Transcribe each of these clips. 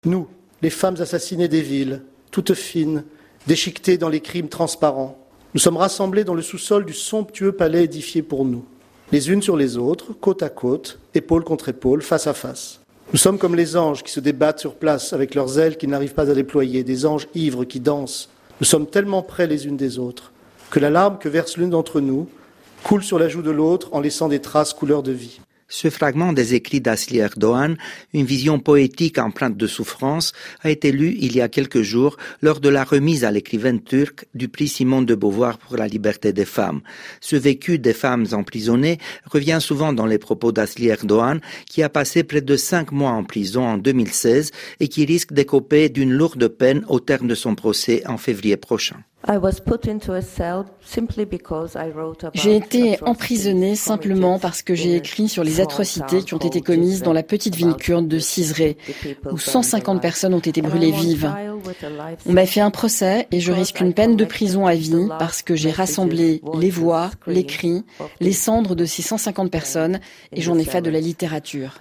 Nous, les femmes assassinées des villes, toutes fines, déchiquetées dans les crimes transparents, nous sommes rassemblées dans le sous-sol du somptueux palais édifié pour nous, les unes sur les autres, côte à côte, épaule contre épaule, face à face. Nous sommes comme les anges qui se débattent sur place avec leurs ailes qu'ils n'arrivent pas à déployer, des anges ivres qui dansent. Nous sommes tellement près les unes des autres que la larme que verse l'une d'entre nous coule sur la joue de l'autre en laissant des traces couleur de vie. Ce fragment des écrits d'Asli Erdoğan, une vision poétique empreinte de souffrance, a été lu il y a quelques jours lors de la remise à l'écrivaine turque du prix Simone de Beauvoir pour la liberté des femmes. Ce vécu des femmes emprisonnées revient souvent dans les propos d'Asli Erdoğan, qui a passé près de 5 mois en prison en 2016 et qui risque d'écoper d'une lourde peine au terme de son procès en février prochain. J'ai été emprisonnée simplement parce que j'ai écrit sur les atrocités qui ont été commises dans la petite ville kurde de Cizre, où 150 personnes ont été brûlées vives. On m'a fait un procès et je risque une peine de prison à vie parce que j'ai rassemblé les voix, les cris, les cendres de ces 150 personnes et j'en ai fait de la littérature.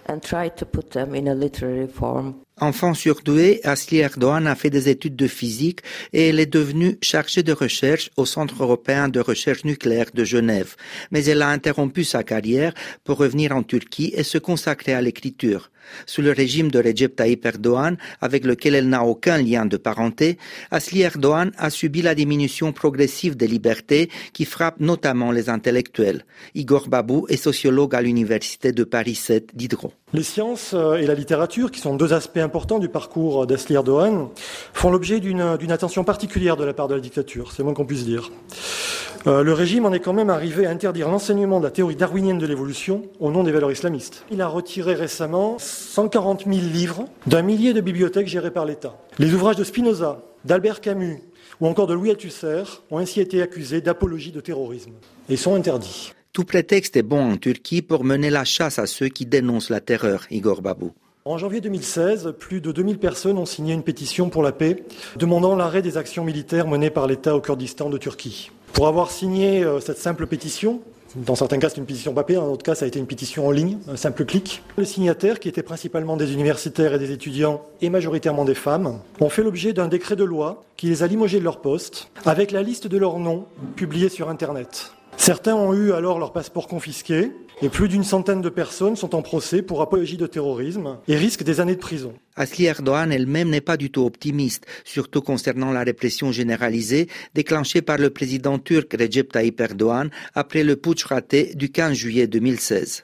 Enfant surdouée, Asli Erdoğan a fait des études de physique et elle est devenue chargée de recherche au Centre européen de recherche nucléaire de Genève. Mais elle a interrompu sa carrière pour revenir en Turquie et se consacrer à l'écriture. Sous le régime de Recep Tayyip Erdoğan, avec lequel elle n'a aucun lien de parenté, Asli Erdoğan a subi la diminution progressive des libertés qui frappe notamment les intellectuels. Igor Babou est sociologue à l'université de Paris 7 Diderot. Les sciences et la littérature, qui sont deux aspects importants du parcours d'Asli Erdoğan, font l'objet d'une attention particulière de la part de la dictature, c'est le moins qu'on puisse dire. Le régime en est quand même arrivé à interdire l'enseignement de la théorie darwinienne de l'évolution au nom des valeurs islamistes. Il a retiré récemment 140 000 livres d'un millier de bibliothèques gérées par l'État. Les ouvrages de Spinoza, d'Albert Camus ou encore de Louis Althusser ont ainsi été accusés d'apologie de terrorisme et sont interdits. Tout prétexte est bon en Turquie pour mener la chasse à ceux qui dénoncent la terreur, Igor Babou. En janvier 2016, plus de 2000 personnes ont signé une pétition pour la paix, demandant l'arrêt des actions militaires menées par l'État au Kurdistan de Turquie. Pour avoir signé cette simple pétition, dans certains cas c'est une pétition papier, dans d'autres cas ça a été une pétition en ligne, un simple clic, les signataires, qui étaient principalement des universitaires et des étudiants, et majoritairement des femmes, ont fait l'objet d'un décret de loi qui les a limogés de leur poste, avec la liste de leurs noms publiée sur Internet. Certains ont eu alors leur passeport confisqué et plus d'une centaine de personnes sont en procès pour apologie de terrorisme et risquent des années de prison. Asli Erdoğan elle-même n'est pas du tout optimiste, surtout concernant la répression généralisée déclenchée par le président turc Recep Tayyip Erdoğan après le putsch raté du 15 juillet 2016.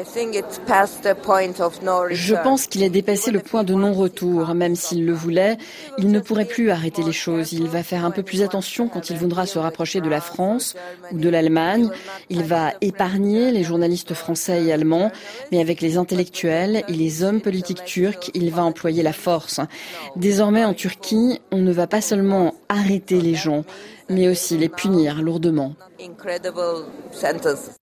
Je pense qu'il a dépassé le point de non-retour. Même s'il le voulait, il ne pourrait plus arrêter les choses. Il va faire un peu plus attention quand il voudra se rapprocher de la France ou de l'Allemagne. Il va épargner les journalistes français et allemands, mais avec les intellectuels et les hommes politiques turcs, il va employer la force. Désormais, en Turquie, on ne va pas seulement arrêter les gens, mais aussi les punir lourdement.